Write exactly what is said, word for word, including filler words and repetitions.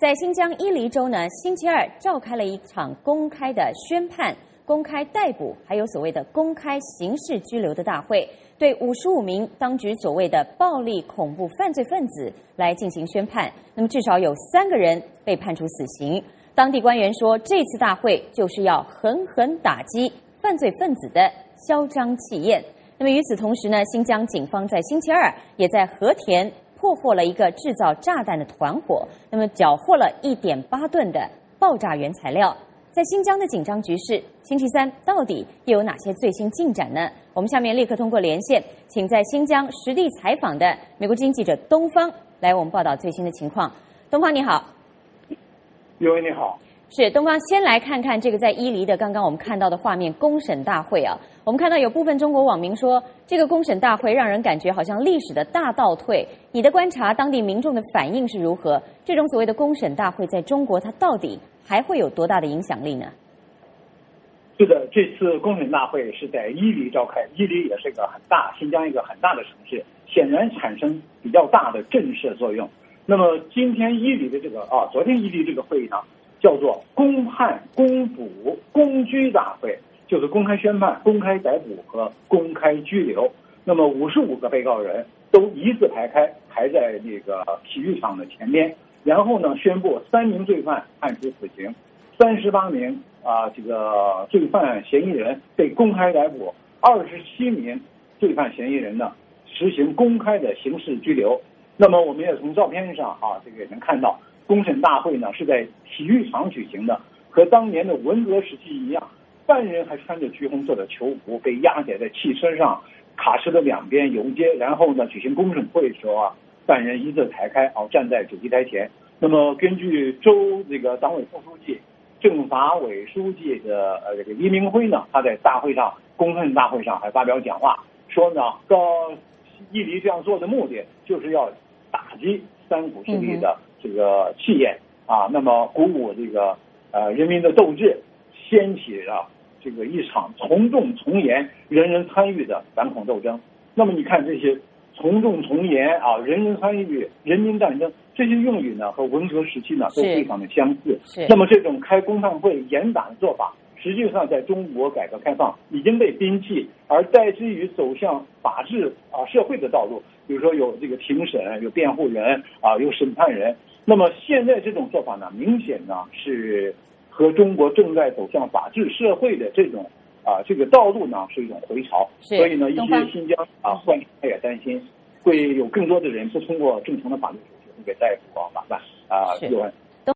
在新疆伊犁州呢，星期二召开了一场公开的宣判、公开逮捕，还有所谓的公开刑事拘留的大会，对五十五名当局所谓的暴力恐怖犯罪分子来进行宣判。那么至少有三个人被判处死刑。当地官员说，这次大会就是要狠狠打击犯罪分子的嚣张气焰。那么与此同时呢，新疆警方在星期二也在和田破获了一个制造炸弹的团伙，那么缴获了 一点八吨的爆炸原材料。在新疆的紧张局势，星期三到底又有哪些最新进展呢？我们下面立刻通过连线，请在新疆实地采访的美国之音记者东方来我们报道最新的情况。东方你好。 刘威你好。 是东方，先来看看这个在伊犁的刚刚我们看到的画面，公审大会啊。我们看到有部分中国网民说，这个公审大会让人感觉好像历史的大倒退。你的观察，当地民众的反应是如何？这种所谓的公审大会在中国，它到底还会有多大的影响力呢？ 是的，这次公审大会是在伊犁召开，伊犁也是一个很大，新疆一个很大的城市，显然产生比较大的震慑作用。那么今天伊犁的这个啊，昨天伊犁这个会议呢，叫做公判、公捕、公拘大会，就是公开宣判、公开逮捕和公开拘留。那么五十五个被告人都一字排开，排在那个体育场的前边。然后呢，宣布三名罪犯判处死刑，三十八名啊这个罪犯嫌疑人被公开逮捕，二十七名罪犯嫌疑人呢实行公开的刑事拘留。那么我们也从照片上啊，这个也能看到，公审大会呢是在体育场举行的，和当年的文革时期一样，犯人还穿着橘红色的囚服，被押解在汽车上，卡车的两边游街，然后呢举行公审会的时候啊，犯人一字排开啊，站在主席台前。那么根据州这个党委副书记、政法委书记的呃这个黎明辉呢，他在大会上公审大会上还发表讲话，说呢，到伊犁这样做的目的就是要打击三股势力的这个气焰啊，那么鼓舞这个呃人民的斗志，掀起了这个一场从重从严、人人参与的反恐斗争。那么你看这些从重从严啊，人人参与、人民战争这些用语呢，和文革时期呢都非常的相似。那么这种开公判会、严打的做法，实际上在中国改革开放已经被摒弃，而代之于走向法治啊社会的道路。比如说有这个庭审、有辩护人啊、有审判人。那么现在这种做法呢，明显呢是和中国正在走向法治社会的这种啊这个道路呢是一种回潮。所以呢，一些新疆啊官员也担心，会有更多的人不通过正常的法律手续会被逮捕啊、法办啊。